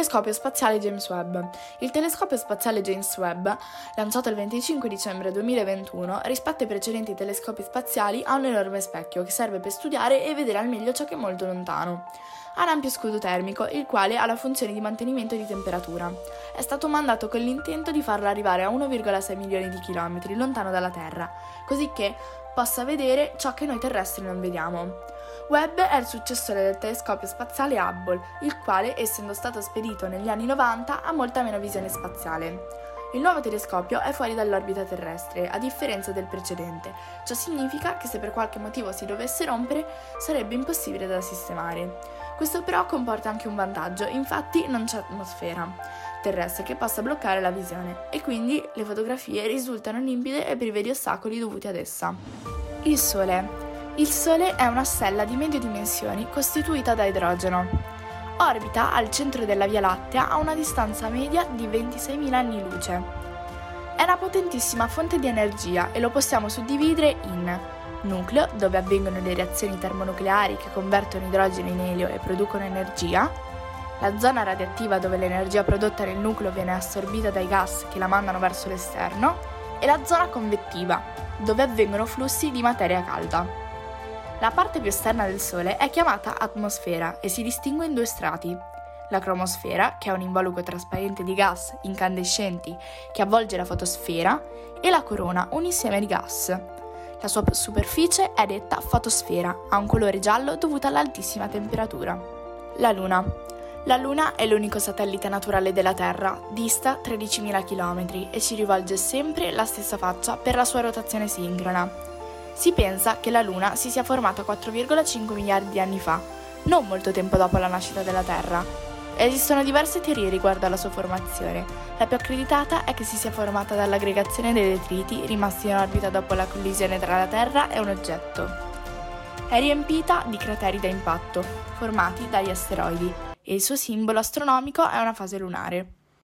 Telescopio spaziale James Webb. Il telescopio spaziale James Webb, lanciato il 25 dicembre 2021, rispetto ai precedenti telescopi spaziali, ha un enorme specchio che serve per studiare e vedere al meglio ciò che è molto lontano. Ha un ampio scudo termico, il quale ha la funzione di mantenimento di temperatura. È stato mandato con l'intento di farlo arrivare a 1,6 milioni di chilometri lontano dalla Terra, così che possa vedere ciò che noi terrestri non vediamo. Webb è il successore del telescopio spaziale Hubble, il quale, essendo stato spedito negli anni 90, ha molta meno visione spaziale. Il nuovo telescopio è fuori dall'orbita terrestre, a differenza del precedente. Ciò significa che se per qualche motivo si dovesse rompere, sarebbe impossibile da sistemare. Questo però comporta anche un vantaggio, infatti non c'è atmosfera terrestre che possa bloccare la visione e quindi le fotografie risultano limpide e prive di ostacoli dovuti ad essa. Il Sole. Il Sole è una stella di medie dimensioni costituita da idrogeno. Orbita al centro della Via Lattea a una distanza media di 26.000 anni luce. È una potentissima fonte di energia e lo possiamo suddividere in nucleo, dove avvengono le reazioni termonucleari che convertono idrogeno in elio e producono energia, la zona radioattiva dove l'energia prodotta nel nucleo viene assorbita dai gas che la mandano verso l'esterno, e la zona convettiva, dove avvengono flussi di materia calda. La parte più esterna del Sole è chiamata atmosfera e si distingue in due strati: la cromosfera, che è un involucro trasparente di gas incandescenti che avvolge la fotosfera, e la corona, un insieme di gas. La sua superficie è detta fotosfera, ha un colore giallo dovuto all'altissima temperatura. La Luna. La Luna è l'unico satellite naturale della Terra, dista 13.000 km e ci rivolge sempre la stessa faccia per la sua rotazione sincrona. Si pensa che la Luna si sia formata 4,5 miliardi di anni fa, non molto tempo dopo la nascita della Terra. Esistono diverse teorie riguardo alla sua formazione. La più accreditata è che si sia formata dall'aggregazione dei detriti rimasti in orbita dopo la collisione tra la Terra e un oggetto. È riempita di crateri da impatto, formati dagli asteroidi, e il suo simbolo astronomico è una fase lunare.